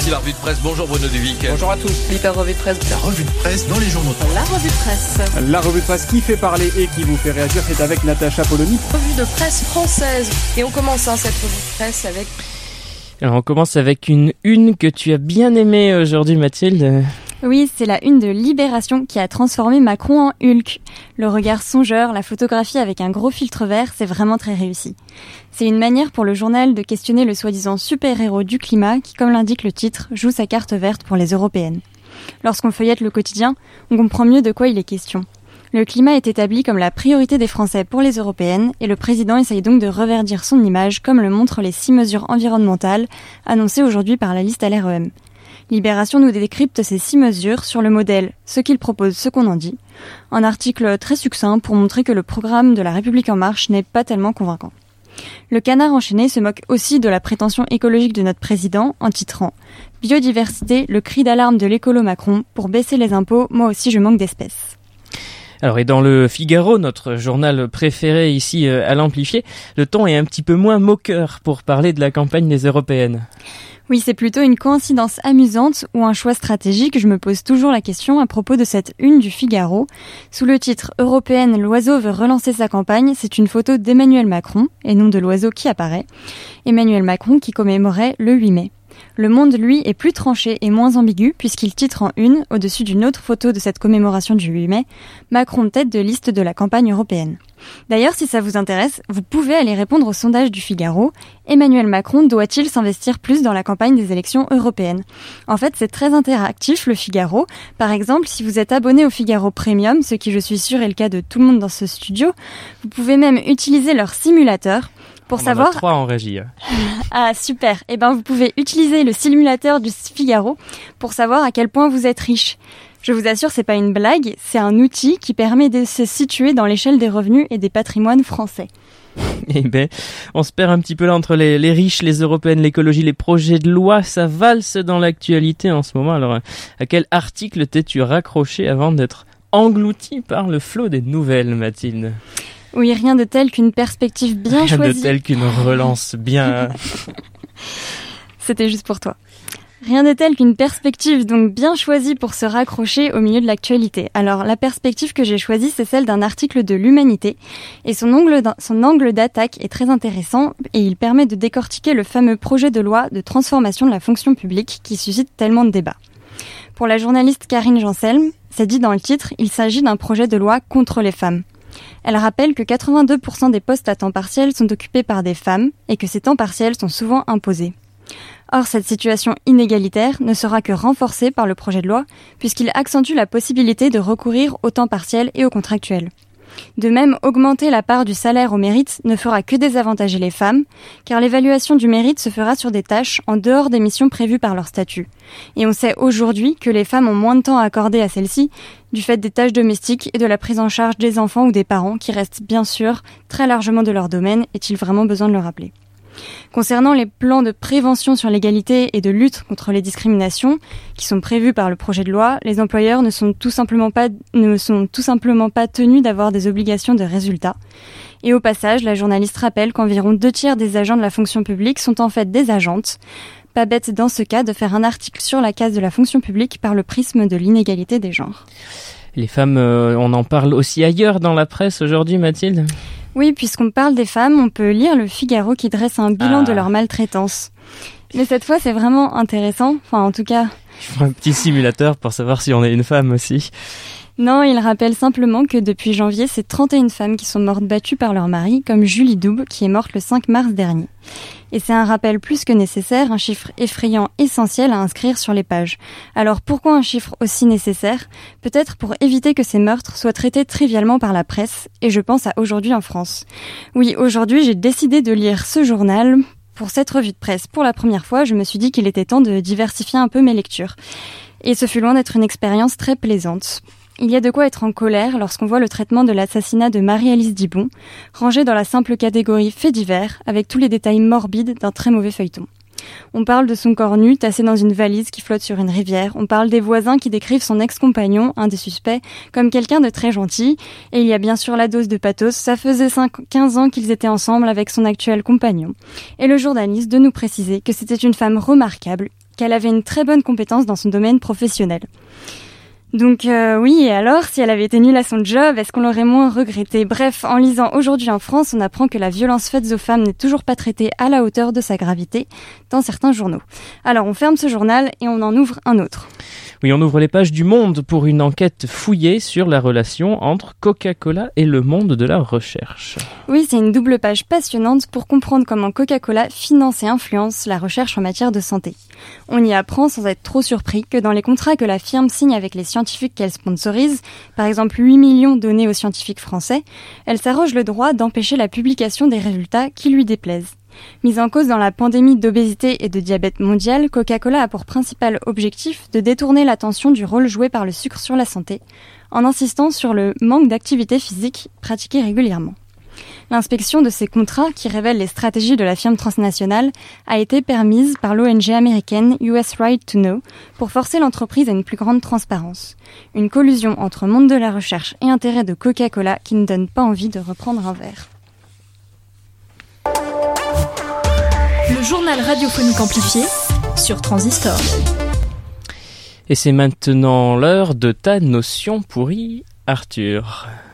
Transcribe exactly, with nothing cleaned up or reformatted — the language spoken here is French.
Voici la revue de presse. Bonjour Bruno Duvic. Bonjour à tous. L'hyper revue de presse. La revue de presse dans les journaux. La revue de presse. La revue de presse qui fait parler et qui vous fait réagir, c'est avec Natacha Polony. Revue de presse française. Et on commence hein, cette revue de presse avec... Alors on commence avec une une que tu as bien aimée aujourd'hui, Mathilde. Oui, c'est la une de Libération qui a transformé Macron en Hulk. Le regard songeur, la photographie avec un gros filtre vert, c'est vraiment très réussi. C'est une manière pour le journal de questionner le soi-disant super-héros du climat qui, comme l'indique le titre, joue sa carte verte pour les européennes. Lorsqu'on feuillette le quotidien, on comprend mieux de quoi il est question. Le climat est établi comme la priorité des Français pour les européennes et le président essaye donc de reverdir son image comme le montrent les six mesures environnementales annoncées aujourd'hui par la liste L R E M. Libération nous décrypte ces six mesures sur le modèle « Ce qu'il propose, ce qu'on en dit ». Un article très succinct pour montrer que le programme de La République En Marche n'est pas tellement convaincant. Le Canard enchaîné se moque aussi de la prétention écologique de notre président en titrant « Biodiversité, le cri d'alarme de l'écolo Macron, pour baisser les impôts, moi aussi je manque d'espèces ». Alors et dans le Figaro, notre journal préféré ici à l'Amplifié, le ton est un petit peu moins moqueur pour parler de la campagne des européennes. Oui, c'est plutôt une coïncidence amusante ou un choix stratégique. Je me pose toujours la question à propos de cette une du Figaro. Sous le titre « Européenne, l'oiseau veut relancer sa campagne », c'est une photo d'Emmanuel Macron, et non de l'oiseau qui apparaît. Emmanuel Macron qui commémorait le huit mai. Le Monde, lui, est plus tranché et moins ambigu puisqu'il titre en une, au-dessus d'une autre photo de cette commémoration du huit mai, Macron tête de liste de la campagne européenne. D'ailleurs, si ça vous intéresse, vous pouvez aller répondre au sondage du Figaro. Emmanuel Macron doit-il s'investir plus dans la campagne des élections européennes ? En fait, c'est très interactif, le Figaro. Par exemple, si vous êtes abonné au Figaro Premium, ce qui je suis sûr est le cas de tout le monde dans ce studio, vous pouvez même utiliser leur simulateur. Pour On savoir... en a trois en régie. Ah, super. Eh ben, vous pouvez utiliser le simulateur du Figaro pour savoir à quel point vous êtes riche. Je vous assure, c'est pas une blague, c'est un outil qui permet de se situer dans l'échelle des revenus et des patrimoines français. Eh ben, on se perd un petit peu là entre les, les riches, les européennes, l'écologie, les projets de loi, ça valse dans l'actualité en ce moment. Alors, à quel article t'es-tu raccroché avant d'être englouti par le flot des nouvelles, Mathilde ? Oui, rien de tel qu'une perspective bien rien choisie. Rien de tel qu'une relance bien... C'était juste pour toi. Rien de tel qu'une perspective donc bien choisie pour se raccrocher au milieu de l'actualité. Alors, la perspective que j'ai choisie, c'est celle d'un article de l'Humanité. Et son angle, son angle d'attaque est très intéressant et il permet de décortiquer le fameux projet de loi de transformation de la fonction publique qui suscite tellement de débats. Pour la journaliste Karine Janselm, c'est dit dans le titre, il s'agit d'un projet de loi contre les femmes. Elle rappelle que quatre-vingt-deux pour cent des postes à temps partiel sont occupés par des femmes et que ces temps partiels sont souvent imposés. Or, cette situation inégalitaire ne sera que renforcée par le projet de loi puisqu'il accentue la possibilité de recourir au temps partiel et au contractuel. De même, augmenter la part du salaire au mérite ne fera que désavantager les femmes, car l'évaluation du mérite se fera sur des tâches en dehors des missions prévues par leur statut. Et on sait aujourd'hui que les femmes ont moins de temps à accorder à celles-ci, du fait des tâches domestiques et de la prise en charge des enfants ou des parents, qui restent bien sûr très largement de leur domaine, est-il vraiment besoin de le rappeler ? Concernant les plans de prévention sur l'égalité et de lutte contre les discriminations qui sont prévus par le projet de loi, les employeurs ne sont tout simplement pas, ne sont tout simplement pas tenus d'avoir des obligations de résultat. Et au passage, la journaliste rappelle qu'environ deux tiers des agents de la fonction publique sont en fait des agentes. Pas bête dans ce cas de faire un article sur la case de la fonction publique par le prisme de l'inégalité des genres. Les femmes, euh, on en parle aussi ailleurs dans la presse aujourd'hui, Mathilde ? Oui, puisqu'on parle des femmes, on peut lire le Figaro qui dresse un bilan ah. de leur maltraitance. Mais cette fois, c'est vraiment intéressant. Enfin, en tout cas... Je prends un petit simulateur pour savoir si on est une femme aussi. Non, il rappelle simplement que depuis janvier, c'est trente et une femmes qui sont mortes battues par leur mari, comme Julie Doub, qui est morte le cinq mars dernier. Et c'est un rappel plus que nécessaire, un chiffre effrayant essentiel à inscrire sur les pages. Alors pourquoi un chiffre aussi nécessaire ? Peut-être pour éviter que ces meurtres soient traités trivialement par la presse, et je pense à Aujourd'hui en France. Oui, aujourd'hui, j'ai décidé de lire ce journal. Pour cette revue de presse, pour la première fois, je me suis dit qu'il était temps de diversifier un peu mes lectures. Et ce fut loin d'être une expérience très plaisante. Il y a de quoi être en colère lorsqu'on voit le traitement de l'assassinat de Marie-Alice Dibon, rangé dans la simple catégorie faits divers, avec tous les détails morbides d'un très mauvais feuilleton. On parle de son corps nu, tassé dans une valise qui flotte sur une rivière. On parle des voisins qui décrivent son ex-compagnon, un des suspects, comme quelqu'un de très gentil. Et il y a bien sûr la dose de pathos. Ça faisait quinze ans qu'ils étaient ensemble avec son actuel compagnon. Et le journaliste de nous préciser que c'était une femme remarquable, qu'elle avait une très bonne compétence dans son domaine professionnel. Donc euh, oui, et alors, si elle avait été nulle à son job, est-ce qu'on l'aurait moins regretté ? Bref, en lisant Aujourd'hui en France, on apprend que la violence faite aux femmes n'est toujours pas traitée à la hauteur de sa gravité dans certains journaux. Alors on ferme ce journal et on en ouvre un autre. Oui, on ouvre les pages du Monde pour une enquête fouillée sur la relation entre Coca-Cola et le monde de la recherche. Oui, c'est une double page passionnante pour comprendre comment Coca-Cola finance et influence la recherche en matière de santé. On y apprend, sans être trop surpris, que dans les contrats que la firme signe avec les scientifiques qu'elle sponsorise, par exemple huit millions donnés aux scientifiques français, elle s'arroge le droit d'empêcher la publication des résultats qui lui déplaisent. Mise en cause dans la pandémie d'obésité et de diabète mondial, Coca-Cola a pour principal objectif de détourner l'attention du rôle joué par le sucre sur la santé, en insistant sur le manque d'activité physique pratiquée régulièrement. L'inspection de ces contrats, qui révèlent les stratégies de la firme transnationale, a été permise par l'O N G américaine U S Right to Know pour forcer l'entreprise à une plus grande transparence. Une collusion entre monde de la recherche et intérêt de Coca-Cola qui ne donne pas envie de reprendre un verre. Le journal radiophonique amplifié sur Transistor. Et c'est maintenant l'heure de ta notion pourrie, Arthur.